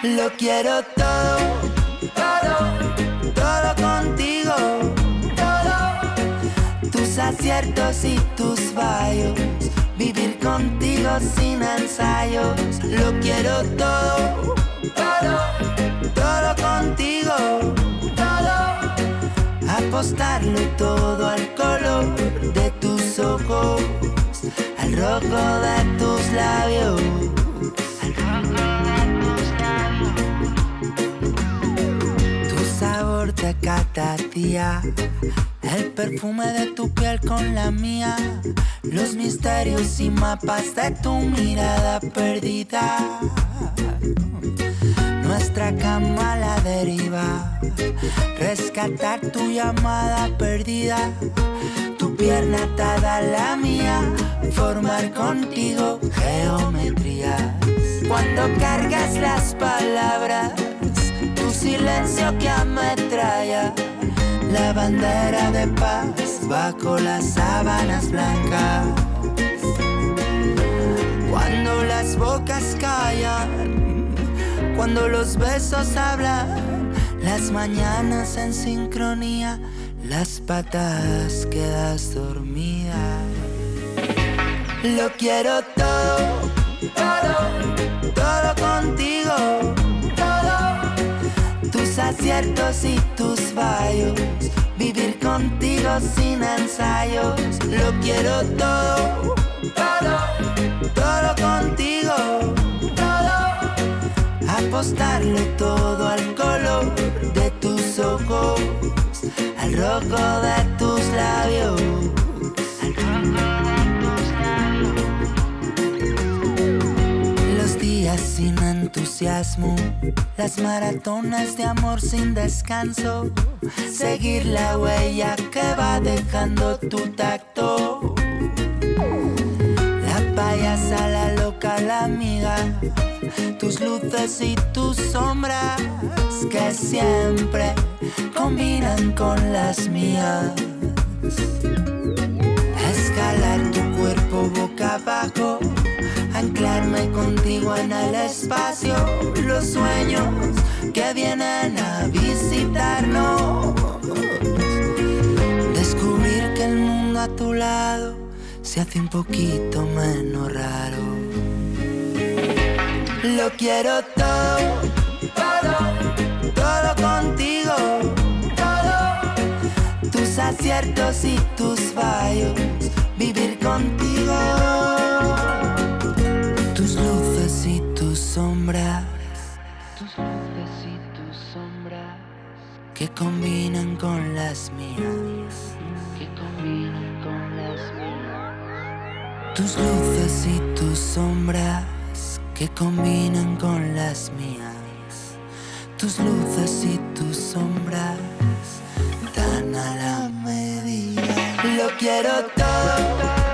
Lo quiero todo, todo, todo contigo, todo. Tus aciertos y tus fallos, vivir contigo sin ensayos. Lo quiero todo, todo, todo contigo, todo. Apostarlo todo al color de tus ojos, al rojo de tus labios. Sabor de cada día, el perfume de tu piel con la mía, los misterios y mapas de tu mirada perdida, nuestra cama a la deriva, rescatar tu llamada perdida, tu pierna atada a la mía, formar contigo geometrías. Cuando cargas las palabras, tu silencio que ametralla, la bandera de paz bajo las sábanas blancas. Cuando las bocas callan, cuando los besos hablan, las mañanas en sincronía, las patas quedas dormida. Lo quiero todo, todo, todo contigo, tus aciertos y tus fallos, vivir contigo sin ensayos. Lo quiero todo, todo, todo contigo, todo. Apostarlo todo al color de tus ojos, al rojo de tus labios. Sin entusiasmo, las maratonas de amor sin descanso, seguir la huella que va dejando tu tacto. La payasa, la loca, la amiga, tus luces y tus sombras que siempre combinan con las mías. Escalar tu cuerpo boca abajo, anclarme contigo en el espacio, los sueños que vienen a visitarnos, descubrir que el mundo a tu lado se hace un poquito menos raro. Lo quiero todo, todo, todo contigo, todo. Tus aciertos y tus fallos, vivir contigo. Tus luces y tus sombras, que combinan con las mías, tus luces y tus sombras, que combinan con las mías, tus luces y tus sombras, dan a la medida. Lo quiero todo,